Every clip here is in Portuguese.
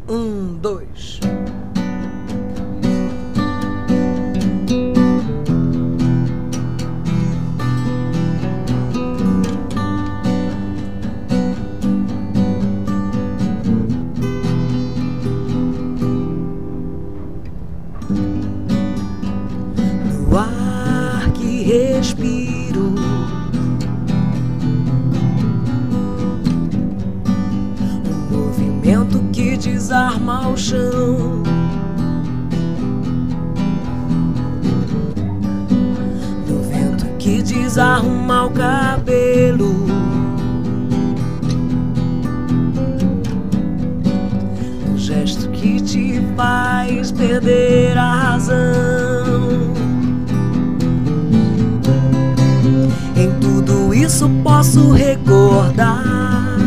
Dois. No ar que respiro, um movimento que desarma o chão. No vento que desarruma o cabelo, no gesto que te faz perder a razão. Em tudo isso posso recordar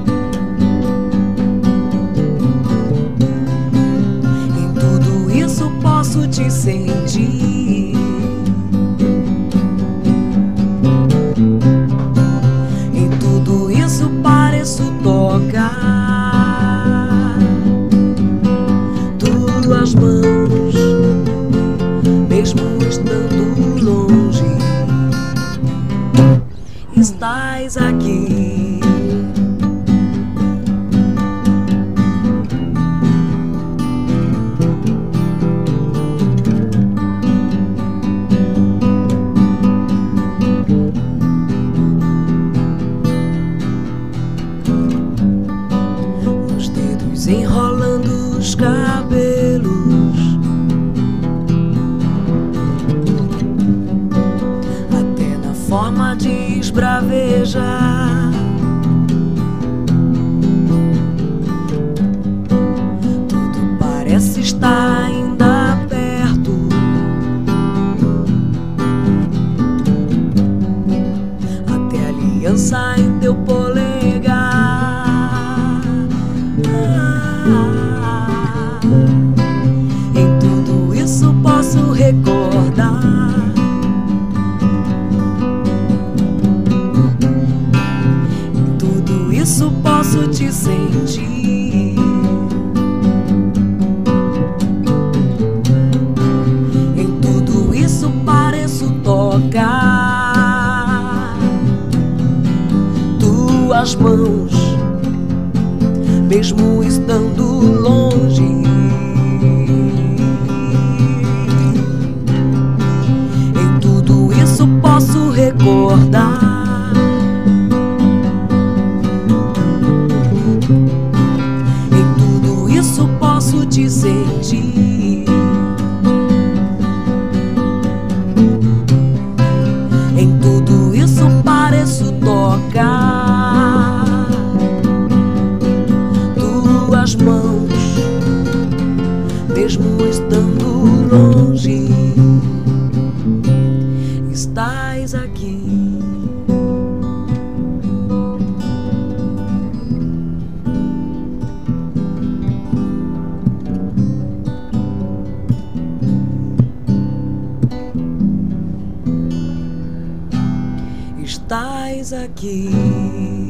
posso te sentir. Em tudo isso pareço tocar tuas mãos, mesmo estando longe, estás aqui. Enrolando os cabelos, até na forma de esbravejar. Tudo parece estar ainda perto, até a aliança em teu polegar. Em tudo isso posso recordar. Em tudo isso posso te sentir. Em tudo isso pareço tocar tuas mãos, mesmo estando longe. Em tudo isso posso recordar. Em tudo isso posso te sentir. Em tudo isso pareço tocar tuas mãos, mesmo estando longe, estás aqui. Estás aqui.